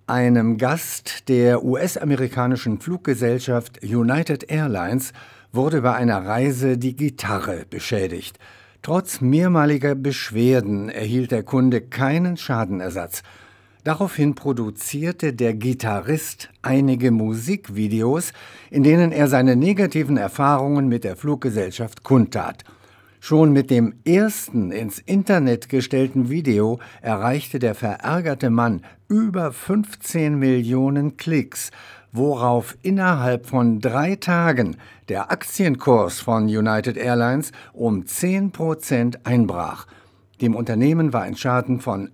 Einem Gast der US-amerikanischen Fluggesellschaft United Airlines wurde bei einer Reise die Gitarre beschädigt. Trotz mehrmaliger Beschwerden erhielt der Kunde keinen Schadenersatz. Daraufhin produzierte der Gitarrist einige Musikvideos, in denen er seine negativen Erfahrungen mit der Fluggesellschaft kundtat. Schon mit dem ersten ins Internet gestellten Video erreichte der verärgerte Mann über 15 Millionen Klicks, worauf innerhalb von 3 Tagen der Aktienkurs von United Airlines um 10% einbrach. Dem Unternehmen war ein Schaden von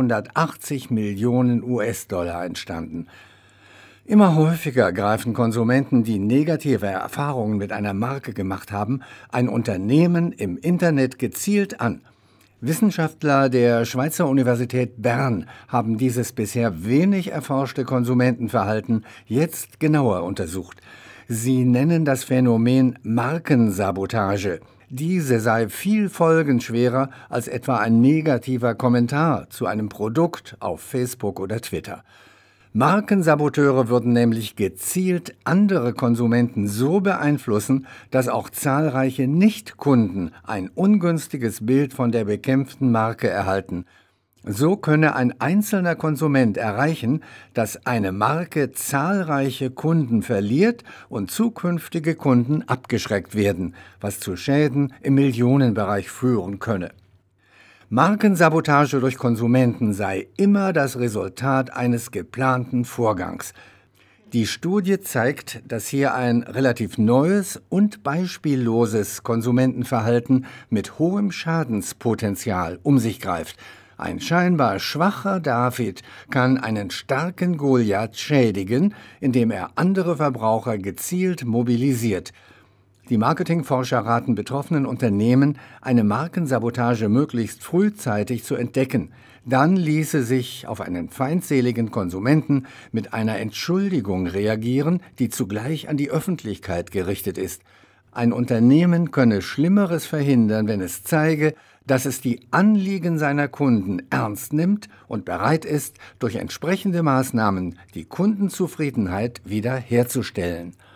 180 Millionen US-Dollar entstanden. Immer häufiger greifen Konsumenten, die negative Erfahrungen mit einer Marke gemacht haben, ein Unternehmen im Internet gezielt an. Wissenschaftler der Schweizer Universität Bern haben dieses bisher wenig erforschte Konsumentenverhalten jetzt genauer untersucht. Sie nennen das Phänomen Markensabotage. Diese sei viel folgenschwerer als etwa ein negativer Kommentar zu einem Produkt auf Facebook oder Twitter. Markensaboteure würden nämlich gezielt andere Konsumenten so beeinflussen, dass auch zahlreiche Nichtkunden ein ungünstiges Bild von der bekämpften Marke erhalten. So könne ein einzelner Konsument erreichen, dass eine Marke zahlreiche Kunden verliert und zukünftige Kunden abgeschreckt werden, was zu Schäden im Millionenbereich führen könne. Markensabotage durch Konsumenten sei immer das Resultat eines geplanten Vorgangs. Die Studie zeigt, dass hier ein relativ neues und beispielloses Konsumentenverhalten mit hohem Schadenspotenzial um sich greift. Ein scheinbar schwacher David kann einen starken Goliath schädigen, indem er andere Verbraucher gezielt mobilisiert. Die Marketingforscher raten betroffenen Unternehmen, eine Markensabotage möglichst frühzeitig zu entdecken. Dann ließe sich auf einen feindseligen Konsumenten mit einer Entschuldigung reagieren, die zugleich an die Öffentlichkeit gerichtet ist. Ein Unternehmen könne Schlimmeres verhindern, wenn es zeige, dass es die Anliegen seiner Kunden ernst nimmt und bereit ist, durch entsprechende Maßnahmen die Kundenzufriedenheit wieder herzustellen.